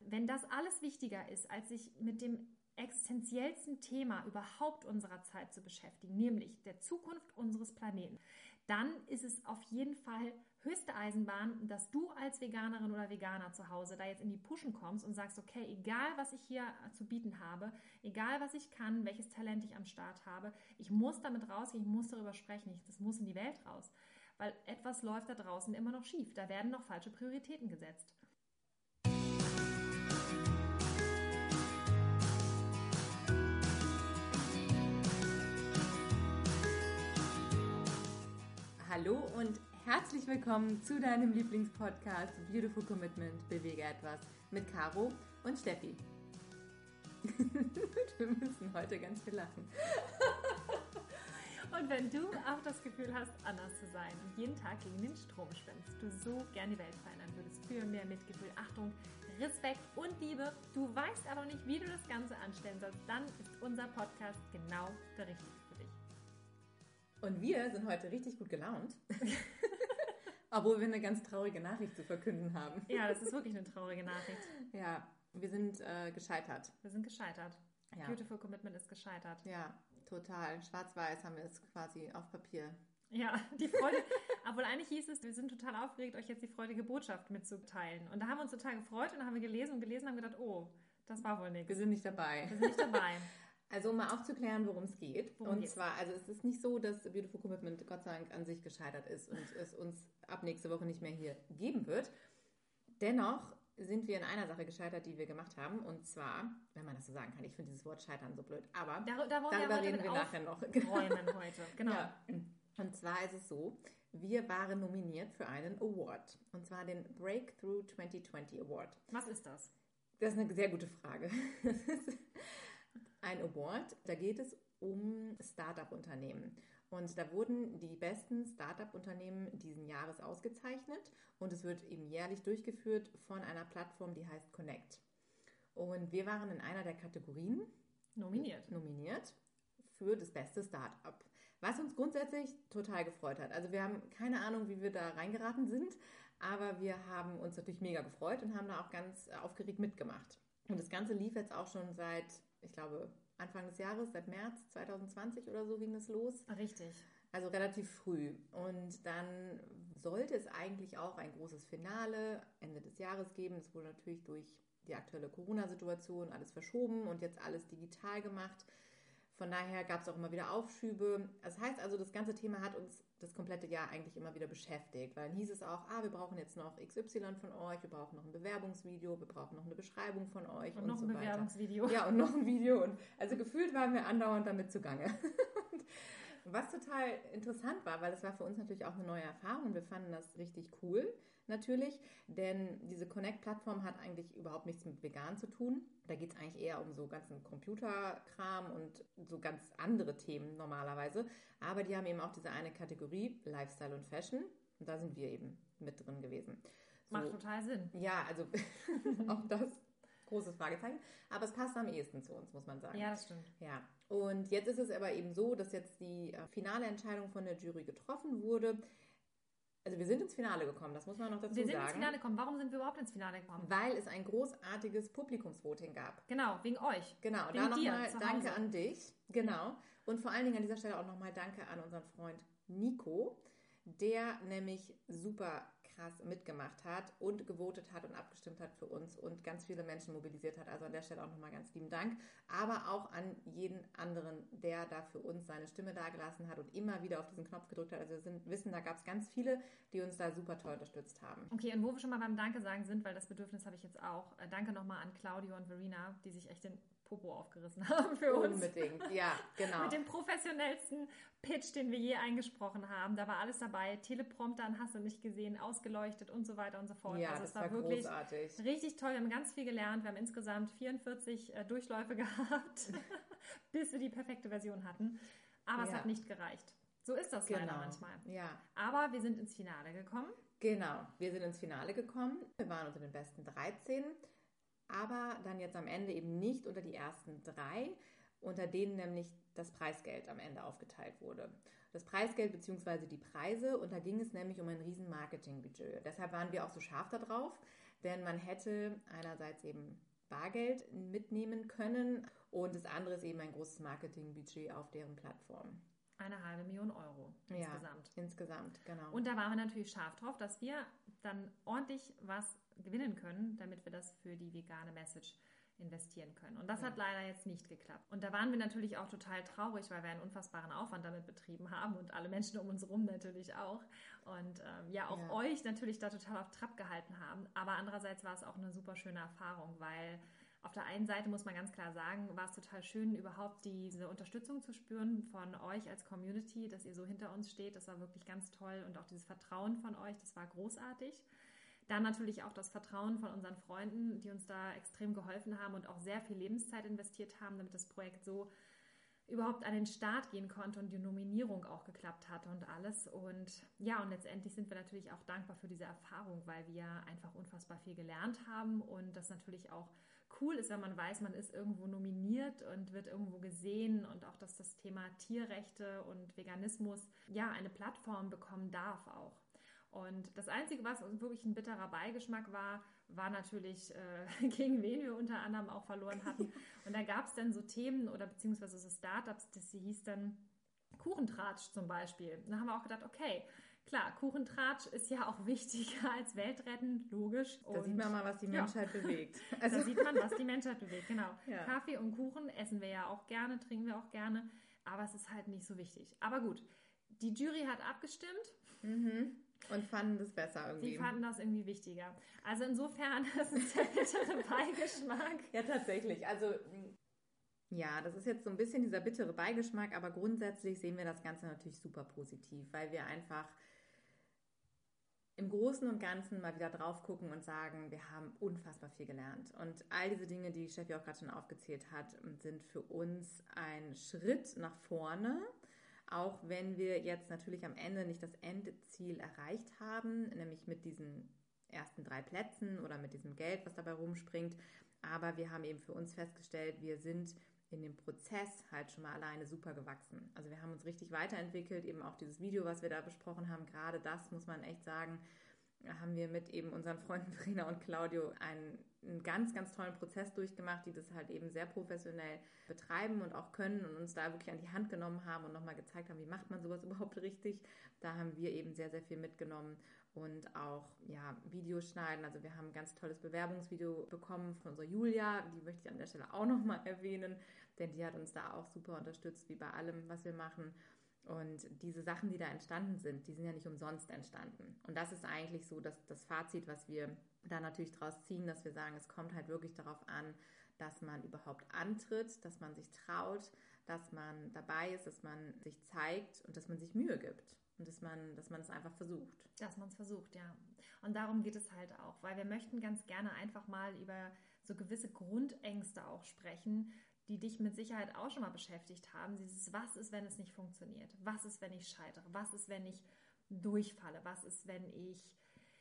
wenn das alles wichtiger ist, als sich mit dem existenziellsten Thema überhaupt unserer Zeit zu beschäftigen, nämlich der Zukunft unseres Planeten, dann ist es auf jeden Fall höchste Eisenbahn, dass du als Veganerin oder Veganer zu Hause da jetzt in die Puschen kommst und sagst, okay, egal was ich hier zu bieten habe, egal was ich kann, welches Talent ich am Start habe, ich muss damit rausgehen, ich muss darüber sprechen, das muss in die Welt raus, weil etwas läuft da draußen immer noch schief, da werden noch falsche Prioritäten gesetzt. Hallo und herzlich willkommen zu deinem Lieblingspodcast Beautiful Commitment, bewege etwas mit Caro und Steffi. Wir müssen heute ganz viel lachen. Und wenn du auch das Gefühl hast, anders zu sein und jeden Tag gegen den Strom schwimmst, du so gern die Welt verändern würdest, für mehr Mitgefühl, Achtung, Respekt und Liebe, du weißt aber nicht, wie du das Ganze anstellen sollst, dann ist unser Podcast genau der richtige für dich. Und wir sind heute richtig gut gelaunt, obwohl wir eine ganz traurige Nachricht zu verkünden haben. Ja, das ist wirklich eine traurige Nachricht. Ja, wir sind gescheitert. Wir sind gescheitert. Ja. Beautiful Commitment ist gescheitert. Ja, total. Schwarz-weiß haben wir es quasi auf Papier. Ja, die Freude, obwohl eigentlich hieß es, wir sind total aufgeregt, euch jetzt die freudige Botschaft mitzuteilen. Und da haben wir uns total gefreut und dann haben wir gelesen und haben gedacht, oh, das war wohl nichts. Wir sind nicht dabei. Wir sind nicht dabei. Also um mal aufzuklären, worum es geht. Worum und geht's? zwar, also es ist nicht so, dass Beautiful Commitment Gott sei Dank an sich gescheitert ist und es uns ab nächste Woche nicht mehr hier geben wird. Dennoch sind wir in einer Sache gescheitert, die wir gemacht haben. Und zwar, wenn man das so sagen kann, ich finde dieses Wort scheitern so blöd, aber darüber reden wir nachher noch. Räumen heute, genau. Ja. Und zwar ist es so, wir waren nominiert für einen Award. Und zwar den Breakthrough 2020 Award. Was ist das? Das ist eine sehr gute Frage. Das ist ein Award, da geht es um Startup-Unternehmen. Und da wurden die besten Startup-Unternehmen diesen Jahres ausgezeichnet. Und es wird eben jährlich durchgeführt von einer Plattform, die heißt Connect. Und wir waren in einer der Kategorien nominiert für das beste Startup. Was uns grundsätzlich total gefreut hat. Also wir haben keine Ahnung, wie wir da reingeraten sind, aber wir haben uns natürlich mega gefreut und haben da auch ganz aufgeregt mitgemacht. Und das Ganze lief jetzt auch schon seit, ich glaube, Anfang des Jahres, seit März 2020 oder so ging es los. Richtig. Also relativ früh. Und dann sollte es eigentlich auch ein großes Finale Ende des Jahres geben. Das wurde natürlich durch die aktuelle Corona-Situation alles verschoben und jetzt alles digital gemacht. Von daher gab es auch immer wieder Aufschübe. Das heißt also, das ganze Thema hat uns das komplette Jahr eigentlich immer wieder beschäftigt. Weil dann hieß es auch, wir brauchen jetzt noch XY von euch, wir brauchen noch ein Bewerbungsvideo, wir brauchen noch eine Beschreibung von euch und noch so ein weiter. Bewerbungsvideo. Ja, und noch ein Video. Und also gefühlt waren wir andauernd damit zugange. Was total interessant war, weil es war für uns natürlich auch eine neue Erfahrung. Wir fanden das richtig cool, natürlich, denn diese Connect-Plattform hat eigentlich überhaupt nichts mit vegan zu tun. Da geht es eigentlich eher um so ganzen Computerkram und so ganz andere Themen normalerweise. Aber die haben eben auch diese eine Kategorie, Lifestyle und Fashion. Und da sind wir eben mit drin gewesen. So, macht total Sinn. Ja, also auch das. Großes Fragezeichen. Aber es passt am ehesten zu uns, muss man sagen. Ja, das stimmt. Ja. Und jetzt ist es aber eben so, dass jetzt die finale Entscheidung von der Jury getroffen wurde. Also wir sind ins Finale gekommen, das muss man noch dazu sagen. Wir sind ins Finale gekommen. Warum sind wir überhaupt ins Finale gekommen? Weil es ein großartiges Publikumsvoting gab. Genau, wegen euch. Genau, wegen da nochmal danke Hause. an dich. Genau. Und vor allen Dingen an dieser Stelle auch nochmal danke an unseren Freund Nico, der nämlich super krass mitgemacht hat und gewotet hat und abgestimmt hat für uns und ganz viele Menschen mobilisiert hat. Also an der Stelle auch nochmal ganz lieben Dank. Aber auch an jeden anderen, der da für uns seine Stimme dagelassen hat und immer wieder auf diesen Knopf gedrückt hat. Also wir wissen, da gab es ganz viele, die uns da super toll unterstützt haben. Okay, und wo wir schon mal beim Danke sagen sind, weil das Bedürfnis habe ich jetzt auch. Danke nochmal an Claudio und Verena, die sich echt den Popo aufgerissen haben für uns. Unbedingt, ja, genau. Mit dem professionellsten Pitch, den wir je eingesprochen haben. Da war alles dabei. Teleprompter hast du nicht gesehen, ausgeleuchtet und so weiter und so fort. Ja, also das es war wirklich großartig. Richtig toll. Wir haben ganz viel gelernt. Wir haben insgesamt 44 Durchläufe gehabt, bis wir die perfekte Version hatten. Aber es hat nicht gereicht. So ist das leider manchmal. Ja. Aber wir sind ins Finale gekommen. Genau, wir sind ins Finale gekommen. Wir waren unter den besten 13. Aber dann jetzt am Ende eben nicht unter die ersten 3, unter denen nämlich das Preisgeld am Ende aufgeteilt wurde. Das Preisgeld bzw. die Preise, und da ging es nämlich um ein riesen Marketingbudget. Deshalb waren wir auch so scharf da drauf, denn man hätte einerseits eben Bargeld mitnehmen können und das andere ist eben ein großes Marketingbudget auf deren Plattform. 500.000 Euro insgesamt. Ja, insgesamt, genau. Und da waren wir natürlich scharf drauf, dass wir dann ordentlich was gewinnen können, damit wir das für die vegane Message investieren können. Und das hat leider jetzt nicht geklappt. Und da waren wir natürlich auch total traurig, weil wir einen unfassbaren Aufwand damit betrieben haben und alle Menschen um uns herum natürlich auch. Und euch natürlich da total auf Trab gehalten haben. Aber andererseits war es auch eine super schöne Erfahrung, weil auf der einen Seite muss man ganz klar sagen, war es total schön, überhaupt diese Unterstützung zu spüren von euch als Community, dass ihr so hinter uns steht. Das war wirklich ganz toll und auch dieses Vertrauen von euch, das war großartig. Dann natürlich auch das Vertrauen von unseren Freunden, die uns da extrem geholfen haben und auch sehr viel Lebenszeit investiert haben, damit das Projekt so überhaupt an den Start gehen konnte und die Nominierung auch geklappt hatte und alles. Und ja, und letztendlich sind wir natürlich auch dankbar für diese Erfahrung, weil wir einfach unfassbar viel gelernt haben und das natürlich auch cool ist, wenn man weiß, man ist irgendwo nominiert und wird irgendwo gesehen und auch, dass das Thema Tierrechte und Veganismus ja eine Plattform bekommen darf auch. Und das Einzige, was uns wirklich ein bitterer Beigeschmack war natürlich, gegen wen wir unter anderem auch verloren hatten. Und da gab es dann so Themen oder beziehungsweise so Startups, das hieß dann Kuchentratsch zum Beispiel. Und da haben wir auch gedacht, okay, klar, Kuchentratsch ist ja auch wichtiger als Weltretten, logisch. Da sieht man mal, was die Menschheit bewegt. Also da sieht man, was die Menschheit bewegt, genau. Ja. Kaffee und Kuchen essen wir ja auch gerne, trinken wir auch gerne, aber es ist halt nicht so wichtig. Aber gut, die Jury hat abgestimmt. Und fanden das besser irgendwie. Sie fanden das irgendwie wichtiger. Also insofern, das ist der bittere Beigeschmack. Ja, tatsächlich. Also ja, das ist jetzt so ein bisschen dieser bittere Beigeschmack, aber grundsätzlich sehen wir das Ganze natürlich super positiv, weil wir einfach im Großen und Ganzen mal wieder drauf gucken und sagen, wir haben unfassbar viel gelernt. Und all diese Dinge, die Steffi auch gerade schon aufgezählt hat, sind für uns ein Schritt nach vorne. Auch wenn wir jetzt natürlich am Ende nicht das Endziel erreicht haben, nämlich mit diesen ersten 3 Plätzen oder mit diesem Geld, was dabei rumspringt. Aber wir haben eben für uns festgestellt, wir sind in dem Prozess halt schon mal alleine super gewachsen. Also wir haben uns richtig weiterentwickelt, eben auch dieses Video, was wir da besprochen haben, gerade das muss man echt sagen, haben wir mit eben unseren Freunden Verena und Claudio einen ganz, ganz tollen Prozess durchgemacht, die das halt eben sehr professionell betreiben und auch können und uns da wirklich an die Hand genommen haben und nochmal gezeigt haben, wie macht man sowas überhaupt richtig. Da haben wir eben sehr, sehr viel mitgenommen und auch Videos schneiden. Also wir haben ein ganz tolles Bewerbungsvideo bekommen von unserer Julia, die möchte ich an der Stelle auch nochmal erwähnen, denn die hat uns da auch super unterstützt, wie bei allem, was wir machen. Und diese Sachen, die da entstanden sind, die sind ja nicht umsonst entstanden. Und das ist eigentlich so das Fazit, was wir da natürlich draus ziehen, dass wir sagen, es kommt halt wirklich darauf an, dass man überhaupt antritt, dass man sich traut, dass man dabei ist, dass man sich zeigt und dass man sich Mühe gibt. Und dass man es einfach versucht. Dass man es versucht, ja. Und darum geht es halt auch, weil wir möchten ganz gerne einfach mal über so gewisse Grundängste auch sprechen, die dich mit Sicherheit auch schon mal beschäftigt haben. Dieses, was ist, wenn es nicht funktioniert? Was ist, wenn ich scheitere? Was ist, wenn ich durchfalle? Was ist, wenn ich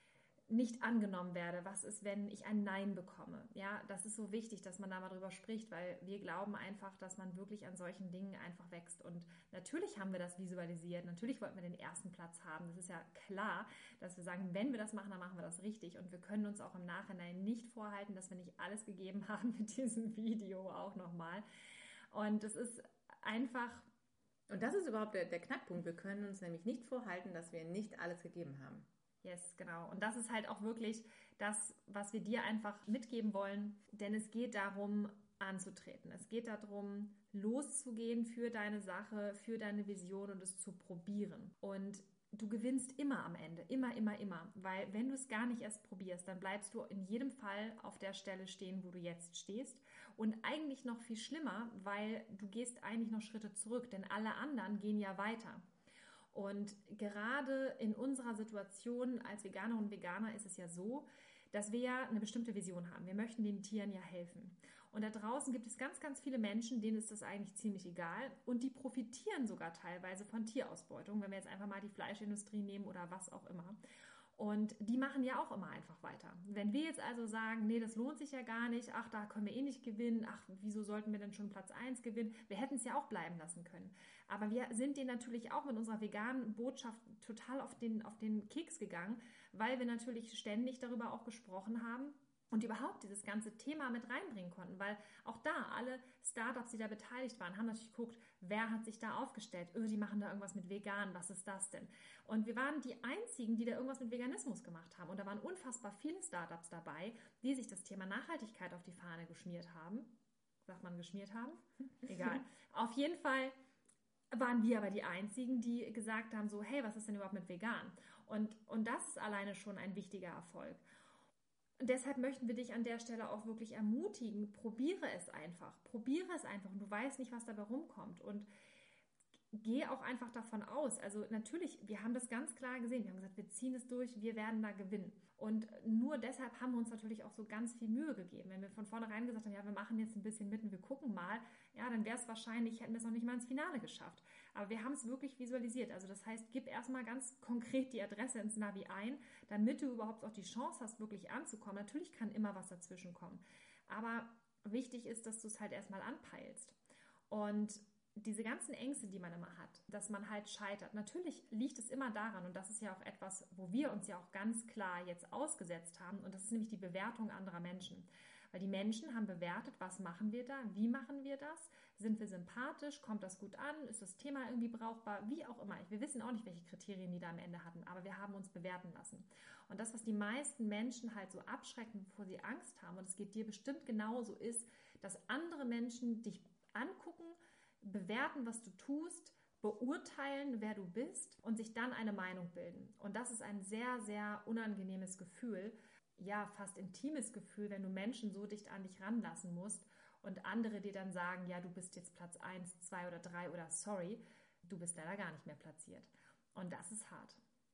nicht angenommen werde? Was ist, wenn ich ein Nein bekomme? Ja, das ist so wichtig, dass man da mal drüber spricht, weil wir glauben einfach, dass man wirklich an solchen Dingen einfach wächst. Und natürlich haben wir das visualisiert. Natürlich wollten wir den ersten Platz haben. Das ist ja klar, dass wir sagen, wenn wir das machen, dann machen wir das richtig. Und wir können uns auch im Nachhinein nicht vorhalten, dass wir nicht alles gegeben haben mit diesem Video auch nochmal. Und es ist einfach... Und das ist überhaupt der Knackpunkt. Wir können uns nämlich nicht vorhalten, dass wir nicht alles gegeben haben. Yes, genau. Und das ist halt auch wirklich das, was wir dir einfach mitgeben wollen. Denn es geht darum, anzutreten. Es geht darum, loszugehen für deine Sache, für deine Vision und es zu probieren. Und du gewinnst immer am Ende. Immer, immer, immer. Weil wenn du es gar nicht erst probierst, dann bleibst du in jedem Fall auf der Stelle stehen, wo du jetzt stehst. Und eigentlich noch viel schlimmer, weil du gehst eigentlich noch Schritte zurück. Denn alle anderen gehen ja weiter. Und gerade in unserer Situation als Veganer und Veganer ist es ja so, dass wir ja eine bestimmte Vision haben. Wir möchten den Tieren ja helfen. Und da draußen gibt es ganz, ganz viele Menschen, denen ist das eigentlich ziemlich egal. Und die profitieren sogar teilweise von Tierausbeutung, wenn wir jetzt einfach mal die Fleischindustrie nehmen oder was auch immer. Und die machen ja auch immer einfach weiter. Wenn wir jetzt also sagen, nee, das lohnt sich ja gar nicht, ach, da können wir eh nicht gewinnen, ach, wieso sollten wir denn schon Platz 1 gewinnen? Wir hätten es ja auch bleiben lassen können. Aber wir sind denen natürlich auch mit unserer veganen Botschaft total auf den Keks gegangen, weil wir natürlich ständig darüber auch gesprochen haben und überhaupt dieses ganze Thema mit reinbringen konnten, weil auch da alle Startups, die da beteiligt waren, haben natürlich geguckt, wer hat sich da aufgestellt? Die machen da irgendwas mit vegan, was ist das denn? Und wir waren die Einzigen, die da irgendwas mit Veganismus gemacht haben. Und da waren unfassbar viele Startups dabei, die sich das Thema Nachhaltigkeit auf die Fahne geschmiert haben. Sagt man geschmiert haben? Egal. Auf jeden Fall waren wir aber die Einzigen, die gesagt haben, so, hey, was ist denn überhaupt mit vegan? Und das ist alleine schon ein wichtiger Erfolg. Und deshalb möchten wir dich an der Stelle auch wirklich ermutigen, probiere es einfach und du weißt nicht, was dabei rumkommt und geh auch einfach davon aus. Also natürlich, wir haben das ganz klar gesehen, wir haben gesagt, wir ziehen es durch, wir werden da gewinnen. Und nur deshalb haben wir uns natürlich auch so ganz viel Mühe gegeben. Wenn wir von vornherein gesagt haben, ja, wir machen jetzt ein bisschen mit und wir gucken mal, ja, dann wäre es wahrscheinlich, hätten wir es noch nicht mal ins Finale geschafft. Aber wir haben es wirklich visualisiert. Also das heißt, gib erstmal ganz konkret die Adresse ins Navi ein, damit du überhaupt auch die Chance hast, wirklich anzukommen. Natürlich kann immer was dazwischen kommen. Aber wichtig ist, dass du es halt erstmal anpeilst. Und diese ganzen Ängste, die man immer hat, dass man halt scheitert. Natürlich liegt es immer daran, und das ist ja auch etwas, wo wir uns ja auch ganz klar jetzt ausgesetzt haben, und das ist nämlich die Bewertung anderer Menschen. Weil die Menschen haben bewertet, was machen wir da, wie machen wir das, sind wir sympathisch, kommt das gut an, ist das Thema irgendwie brauchbar, wie auch immer. Wir wissen auch nicht, welche Kriterien die da am Ende hatten, aber wir haben uns bewerten lassen. Und das, was die meisten Menschen halt so abschrecken, bevor sie Angst haben, und es geht dir bestimmt genauso, ist, dass andere Menschen dich angucken, bewerten, was du tust, beurteilen, wer du bist und sich dann eine Meinung bilden. Und das ist ein sehr, sehr unangenehmes Gefühl, ja, fast intimes Gefühl, wenn du Menschen so dicht an dich ranlassen musst und andere dir dann sagen, ja, du bist jetzt Platz 1, 2 oder 3 oder sorry, du bist leider gar nicht mehr platziert. Und das ist hart.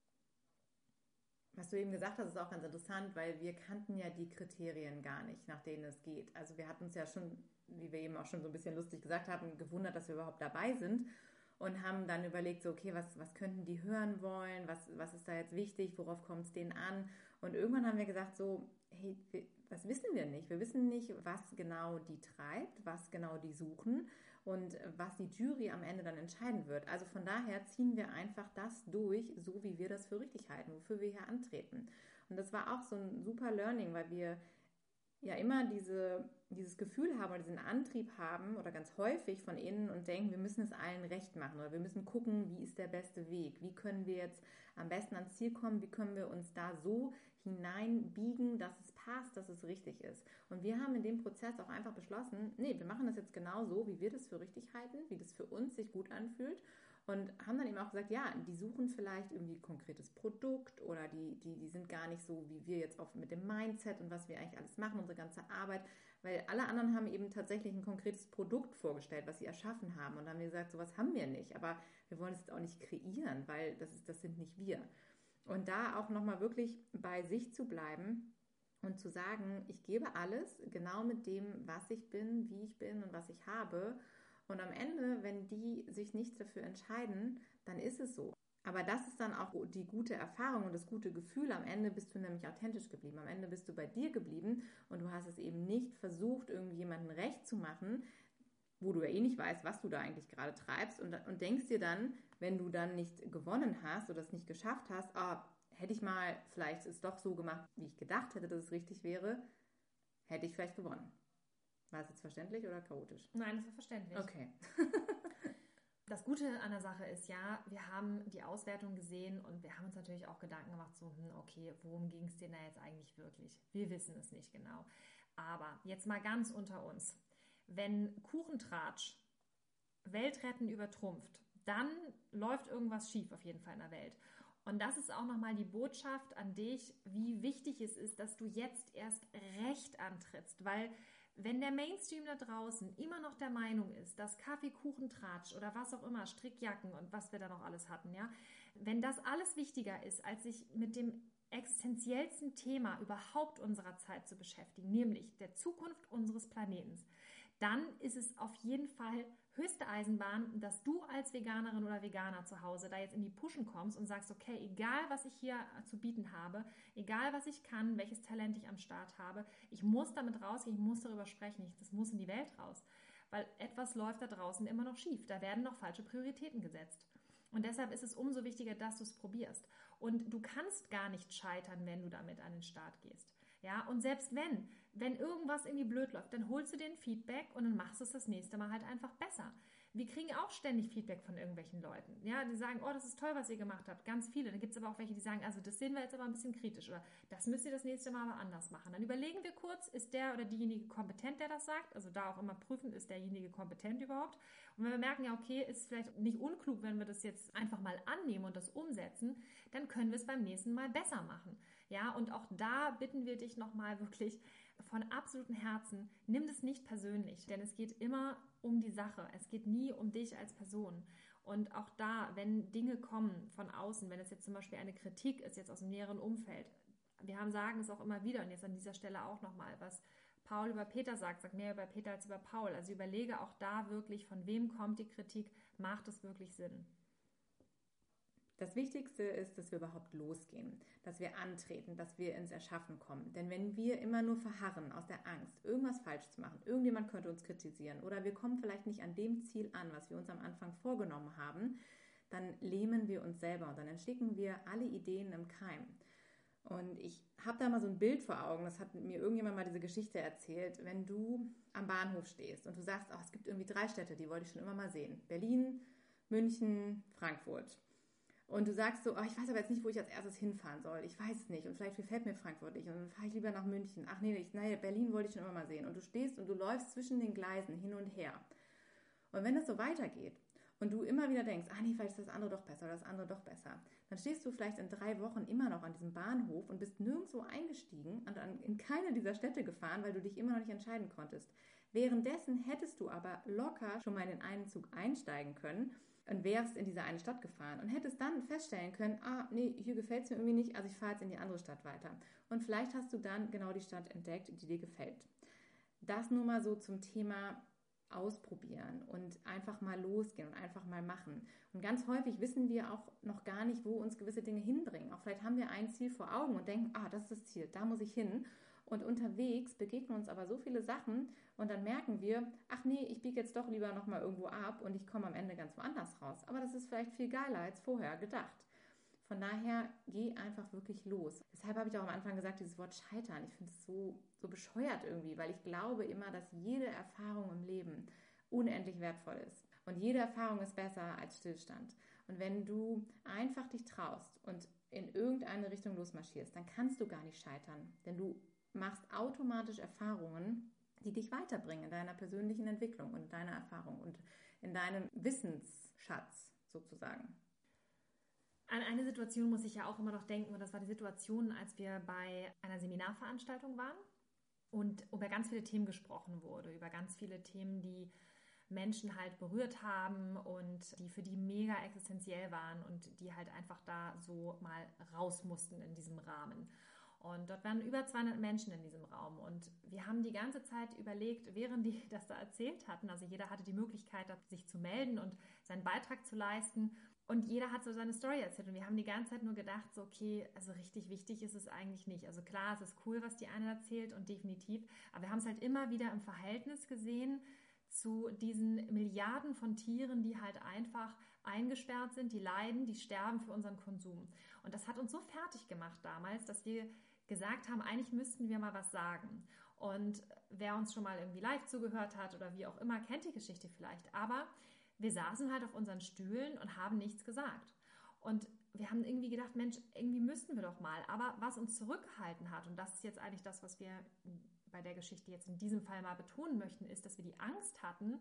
Was du eben gesagt hast, ist auch ganz interessant, weil wir kannten ja die Kriterien gar nicht, nach denen es geht. Also wir hatten uns ja schon, wie wir eben auch schon so ein bisschen lustig gesagt haben, gewundert, dass wir überhaupt dabei sind und haben dann überlegt, so okay, was könnten die hören wollen, was ist da jetzt wichtig, worauf kommt es denen an? Und irgendwann haben wir gesagt so, hey, das wissen wir nicht. Wir wissen nicht, was genau die treibt, was genau die suchen und was die Jury am Ende dann entscheiden wird. Also von daher ziehen wir einfach das durch, so wie wir das für richtig halten, wofür wir hier antreten. Und das war auch so ein super Learning, weil wir ja immer dieses Gefühl haben oder diesen Antrieb haben oder ganz häufig von innen und denken, wir müssen es allen recht machen oder wir müssen gucken, wie ist der beste Weg, wie können wir jetzt am besten ans Ziel kommen, wie können wir uns da so hineinbiegen, dass es passt, dass es richtig ist. Und wir haben in dem Prozess auch einfach beschlossen, nee, wir machen das jetzt genau so, wie wir das für richtig halten, wie das für uns sich gut anfühlt. Und haben dann eben auch gesagt, ja, die suchen vielleicht irgendwie ein konkretes Produkt oder die sind gar nicht so, wie wir jetzt auch mit dem Mindset und was wir eigentlich alles machen, unsere ganze Arbeit, weil alle anderen haben eben tatsächlich ein konkretes Produkt vorgestellt, was sie erschaffen haben. Und dann haben wir gesagt, sowas haben wir nicht, aber wir wollen es jetzt auch nicht kreieren, weil das sind nicht wir. Und da auch nochmal wirklich bei sich zu bleiben und zu sagen, ich gebe alles genau mit dem, was ich bin, wie ich bin und was ich habe. Und am Ende, wenn die sich nicht dafür entscheiden, dann ist es so. Aber das ist dann auch die gute Erfahrung und das gute Gefühl. Am Ende bist du nämlich authentisch geblieben. Am Ende bist du bei dir geblieben und du hast es eben nicht versucht, irgendjemandem recht zu machen, wo du ja eh nicht weißt, was du da eigentlich gerade treibst und denkst dir dann, wenn du dann nicht gewonnen hast oder es nicht geschafft hast, hätte ich mal vielleicht es doch so gemacht, wie ich gedacht hätte, dass es richtig wäre, hätte ich vielleicht gewonnen. War es jetzt verständlich oder chaotisch? Nein, das war verständlich. Okay. Das Gute an der Sache ist ja, wir haben die Auswertung gesehen und wir haben uns natürlich auch Gedanken gemacht, so, okay, worum ging es denn da jetzt eigentlich wirklich? Wir wissen es nicht genau. Aber jetzt mal ganz unter uns. Wenn Kuchentratsch Weltretten übertrumpft, dann läuft irgendwas schief auf jeden Fall in der Welt. Und das ist auch nochmal die Botschaft an dich, wie wichtig es ist, dass du jetzt erst recht antrittst, weil wenn der Mainstream da draußen immer noch der Meinung ist, dass Kaffee, Kuchen, Tratsch oder was auch immer, Strickjacken und was wir da noch alles hatten, ja, wenn das alles wichtiger ist, als sich mit dem existenziellsten Thema überhaupt unserer Zeit zu beschäftigen, nämlich der Zukunft unseres Planeten, dann ist es auf jeden Fall höchste Eisenbahn, dass du als Veganerin oder Veganer zu Hause da jetzt in die Pushen kommst und sagst, okay, egal was ich hier zu bieten habe, egal was ich kann, welches Talent ich am Start habe, ich muss damit rausgehen, ich muss darüber sprechen, das muss in die Welt raus. Weil etwas läuft da draußen immer noch schief, da werden noch falsche Prioritäten gesetzt. Und deshalb ist es umso wichtiger, dass du es probierst. Und du kannst gar nicht scheitern, wenn du damit an den Start gehst. Ja, und selbst wenn irgendwas irgendwie blöd läuft, dann holst du den Feedback und dann machst du es das nächste Mal halt einfach besser. Wir kriegen auch ständig Feedback von irgendwelchen Leuten. Ja, die sagen, oh, das ist toll, was ihr gemacht habt. Ganz viele. Dann gibt es aber auch welche, die sagen, also das sehen wir jetzt aber ein bisschen kritisch oder das müsst ihr das nächste Mal aber anders machen. Dann überlegen wir kurz, ist der oder diejenige kompetent, der das sagt? Also da auch immer prüfen, ist derjenige kompetent überhaupt? Und wenn wir merken, ja, okay, ist vielleicht nicht unklug, wenn wir das jetzt einfach mal annehmen und das umsetzen, dann können wir es beim nächsten Mal besser machen. Ja, und auch da bitten wir dich nochmal wirklich von absolutem Herzen, nimm das nicht persönlich, denn es geht immer um die Sache. Es geht nie um dich als Person. Und auch da, wenn Dinge kommen von außen, wenn es jetzt zum Beispiel eine Kritik ist, jetzt aus dem näheren Umfeld, sagen es auch immer wieder und jetzt an dieser Stelle auch nochmal, was Paul über Peter sagt mehr über Peter als über Paul. Also überlege auch da wirklich, von wem kommt die Kritik, macht es wirklich Sinn? Das Wichtigste ist, dass wir überhaupt losgehen, dass wir antreten, dass wir ins Erschaffen kommen. Denn wenn wir immer nur verharren aus der Angst, irgendwas falsch zu machen, irgendjemand könnte uns kritisieren oder wir kommen vielleicht nicht an dem Ziel an, was wir uns am Anfang vorgenommen haben, dann lähmen wir uns selber und dann ersticken wir alle Ideen im Keim. Und ich habe da mal so ein Bild vor Augen, das hat mir irgendjemand mal diese Geschichte erzählt, wenn du am Bahnhof stehst und du sagst, oh, es gibt irgendwie 3 Städte, die wollte ich schon immer mal sehen. Berlin, München, Frankfurt. Und du sagst so, oh, ich weiß aber jetzt nicht, wo ich als erstes hinfahren soll. Ich weiß es nicht und vielleicht gefällt mir Frankfurt nicht und dann fahre ich lieber nach München. Ach nee, Berlin wollte ich schon immer mal sehen. Und du stehst und du läufst zwischen den Gleisen hin und her. Und wenn es so weitergeht und du immer wieder denkst, ach nee, vielleicht ist das andere doch besser oder das andere doch besser, dann stehst du vielleicht in 3 Wochen immer noch an diesem Bahnhof und bist nirgendwo eingestiegen und in keine dieser Städte gefahren, weil du dich immer noch nicht entscheiden konntest. Währenddessen hättest du aber locker schon mal in den einen Zug einsteigen können und wärst in diese eine Stadt gefahren und hättest dann feststellen können, ah, nee, hier gefällt es mir irgendwie nicht, also ich fahre jetzt in die andere Stadt weiter. Und vielleicht hast du dann genau die Stadt entdeckt, die dir gefällt. Das nur mal so zum Thema ausprobieren und einfach mal losgehen und einfach mal machen. Und ganz häufig wissen wir auch noch gar nicht, wo uns gewisse Dinge hinbringen. Auch vielleicht haben wir ein Ziel vor Augen und denken, ah, das ist das Ziel, da muss ich hin. Und unterwegs begegnen uns aber so viele Sachen und dann merken wir, ach nee, ich biege jetzt doch lieber nochmal irgendwo ab und ich komme am Ende ganz woanders raus. Aber das ist vielleicht viel geiler als vorher gedacht. Von daher, geh einfach wirklich los. Deshalb habe ich auch am Anfang gesagt, dieses Wort Scheitern, ich finde es so bescheuert irgendwie, weil ich glaube immer, dass jede Erfahrung im Leben unendlich wertvoll ist. Und jede Erfahrung ist besser als Stillstand. Und wenn du einfach dich traust und in irgendeine Richtung losmarschierst, dann kannst du gar nicht scheitern. Denn du machst automatisch Erfahrungen, die dich weiterbringen in deiner persönlichen Entwicklung und in deiner Erfahrung und in deinem Wissensschatz sozusagen. An eine Situation muss ich ja auch immer noch denken, und das war die Situation, als wir bei einer Seminarveranstaltung waren und über ganz viele Themen gesprochen wurde, über ganz viele Themen, die Menschen halt berührt haben und die für die mega existenziell waren und die halt einfach da so mal raus mussten in diesem Rahmen. Und dort waren über 200 Menschen in diesem Raum und wir haben die ganze Zeit überlegt, während die das da erzählt hatten, also jeder hatte die Möglichkeit, sich zu melden und seinen Beitrag zu leisten und jeder hat so seine Story erzählt und wir haben die ganze Zeit nur gedacht, so okay, also richtig wichtig ist es eigentlich nicht. Also klar, es ist cool, was die eine erzählt und definitiv, aber wir haben es halt immer wieder im Verhältnis gesehen zu diesen Milliarden von Tieren, die halt einfach eingesperrt sind, die leiden, die sterben für unseren Konsum. Und das hat uns so fertig gemacht damals, dass wir gesagt haben, eigentlich müssten wir mal was sagen. Und wer uns schon mal irgendwie live zugehört hat oder wie auch immer, kennt die Geschichte vielleicht. Aber wir saßen halt auf unseren Stühlen und haben nichts gesagt. Und wir haben irgendwie gedacht, Mensch, irgendwie müssten wir doch mal. Aber was uns zurückgehalten hat, und das ist jetzt eigentlich das, was wir bei der Geschichte jetzt in diesem Fall mal betonen möchten, ist, dass wir die Angst hatten,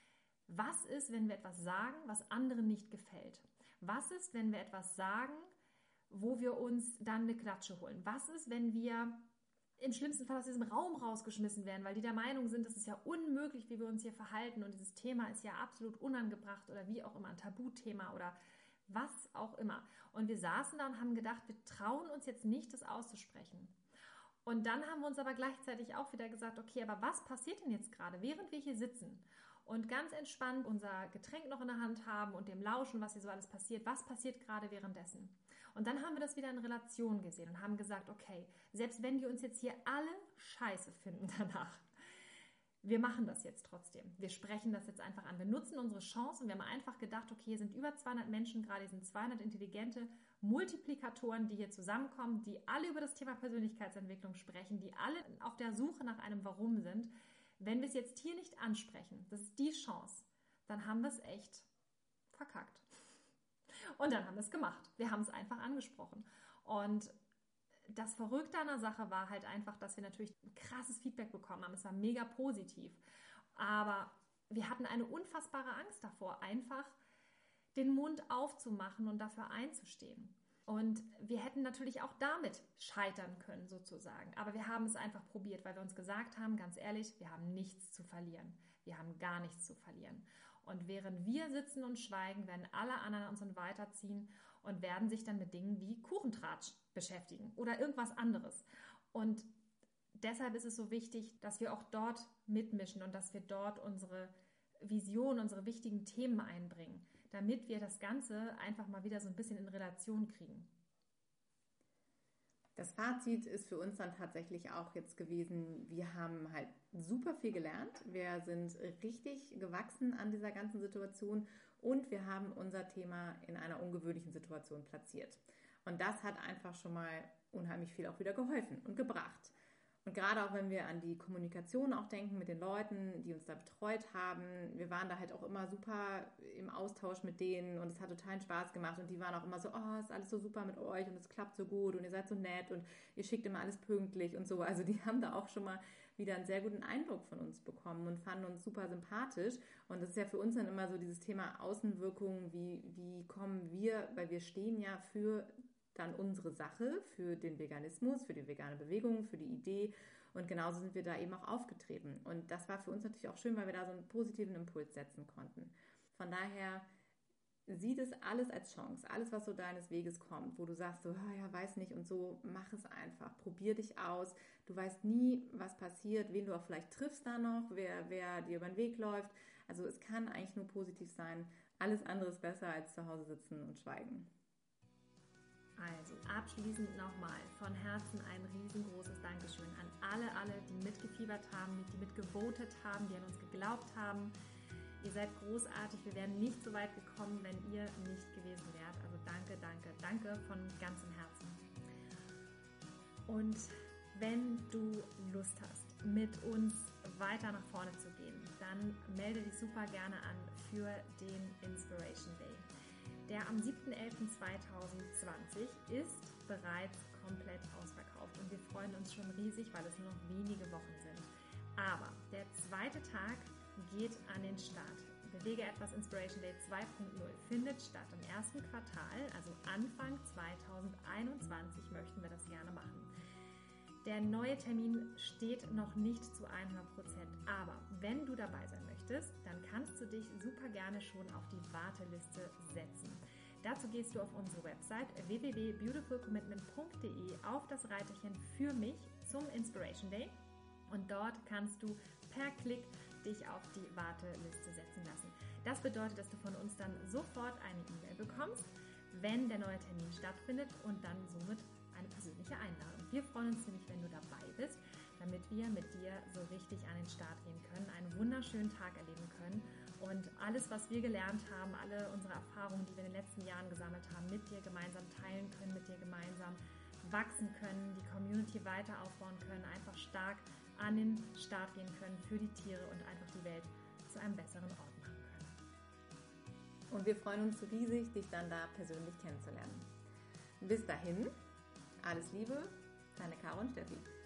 was ist, wenn wir etwas sagen, was anderen nicht gefällt? Was ist, wenn wir etwas sagen, wo wir uns dann eine Klatsche holen? Was ist, wenn wir im schlimmsten Fall aus diesem Raum rausgeschmissen werden, weil die der Meinung sind, das ist ja unmöglich, wie wir uns hier verhalten und dieses Thema ist ja absolut unangebracht oder wie auch immer, ein Tabuthema oder was auch immer. Und wir saßen da und haben gedacht, wir trauen uns jetzt nicht, das auszusprechen. Und dann haben wir uns aber gleichzeitig auch wieder gesagt, okay, aber was passiert denn jetzt gerade, während wir hier sitzen und ganz entspannt unser Getränk noch in der Hand haben und dem lauschen, was hier so alles passiert, was passiert gerade währenddessen? Und dann haben wir das wieder in Relation gesehen und haben gesagt, okay, selbst wenn die uns jetzt hier alle scheiße finden danach, wir machen das jetzt trotzdem. Wir sprechen das jetzt einfach an. Wir nutzen unsere Chance und wir haben einfach gedacht, okay, hier sind über 200 Menschen gerade, hier sind 200 intelligente, Multiplikatoren, die hier zusammenkommen, die alle über das Thema Persönlichkeitsentwicklung sprechen, die alle auf der Suche nach einem Warum sind. Wenn wir es jetzt hier nicht ansprechen, das ist die Chance, dann haben wir es echt verkackt. Und dann haben wir es gemacht. Wir haben es einfach angesprochen. Und das Verrückte an der Sache war halt einfach, dass wir natürlich ein krasses Feedback bekommen haben. Es war mega positiv. Aber wir hatten eine unfassbare Angst davor, einfach den Mund aufzumachen und dafür einzustehen. Und wir hätten natürlich auch damit scheitern können, sozusagen. Aber wir haben es einfach probiert, weil wir uns gesagt haben, ganz ehrlich, wir haben nichts zu verlieren. Wir haben gar nichts zu verlieren. Und während wir sitzen und schweigen, werden alle anderen uns weiterziehen und werden sich dann mit Dingen wie Kuchentratsch beschäftigen oder irgendwas anderes. Und deshalb ist es so wichtig, dass wir auch dort mitmischen und dass wir dort unsere Vision, unsere wichtigen Themen einbringen, damit wir das Ganze einfach mal wieder so ein bisschen in Relation kriegen. Das Fazit ist für uns dann tatsächlich auch jetzt gewesen, wir haben halt super viel gelernt, wir sind richtig gewachsen an dieser ganzen Situation und wir haben unser Thema in einer ungewöhnlichen Situation platziert. Und das hat einfach schon mal unheimlich viel auch wieder geholfen und gebracht. Und gerade auch wenn wir an die Kommunikation auch denken mit den Leuten, die uns da betreut haben, wir waren da halt auch immer super im Austausch mit denen und es hat totalen Spaß gemacht und die waren auch immer so, oh, ist alles so super mit euch und es klappt so gut und ihr seid so nett und ihr schickt immer alles pünktlich und so. Also die haben da auch schon mal wieder einen sehr guten Eindruck von uns bekommen und fanden uns super sympathisch. Und das ist ja für uns dann immer so dieses Thema Außenwirkung, wie kommen wir, weil wir stehen ja für dann unsere Sache, für den Veganismus, für die vegane Bewegung, für die Idee und genauso sind wir da eben auch aufgetreten. Und das war für uns natürlich auch schön, weil wir da so einen positiven Impuls setzen konnten. Von daher sieh das alles als Chance, alles, was so deines Weges kommt, wo du sagst, so, oh ja, weiß nicht und so, mach es einfach, probier dich aus. Du weißt nie, was passiert, wen du auch vielleicht triffst da noch, wer dir über den Weg läuft. Also es kann eigentlich nur positiv sein. Alles andere ist besser als zu Hause sitzen und schweigen. Also abschließend nochmal von Herzen ein riesengroßes Dankeschön an alle, die mitgefiebert haben, die mitgevotet haben, die an uns geglaubt haben. Ihr seid großartig. Wir wären nicht so weit gekommen, wenn ihr nicht gewesen wärt. Also danke von ganzem Herzen. Und wenn du Lust hast, mit uns weiter nach vorne zu gehen, dann melde dich super gerne an für den Inspiration Day. Der am 7.11.2020 ist bereits komplett ausverkauft und wir freuen uns schon riesig, weil es nur noch wenige Wochen sind. Aber der zweite Tag geht an den Start. Bewege etwas Inspiration Day 2.0 findet statt im ersten Quartal, also Anfang 2021 möchten wir das gerne machen. Der neue Termin steht noch nicht zu 100%, aber wenn du dabei sein möchtest, dann kannst du dich super gerne schon auf die Warteliste setzen. Dazu gehst du auf unsere Website www.beautifulcommitment.de auf das Reiterchen für mich zum Inspiration Day und dort kannst du per Klick dich auf die Warteliste setzen lassen. Das bedeutet, dass du von uns dann sofort eine E-Mail bekommst, wenn der neue Termin stattfindet und dann somit eine persönliche Einladung. Wir freuen uns nämlich, wenn du dabei bist, damit wir mit dir so richtig an den Start gehen können, einen wunderschönen Tag erleben können und alles, was wir gelernt haben, alle unsere Erfahrungen, die wir in den letzten Jahren gesammelt haben, mit dir gemeinsam teilen können, mit dir gemeinsam wachsen können, die Community weiter aufbauen können, einfach stark an den Start gehen können für die Tiere und einfach die Welt zu einem besseren Ort machen können. Und wir freuen uns riesig, dich dann da persönlich kennenzulernen. Bis dahin, alles Liebe, deine Caro und Steffi.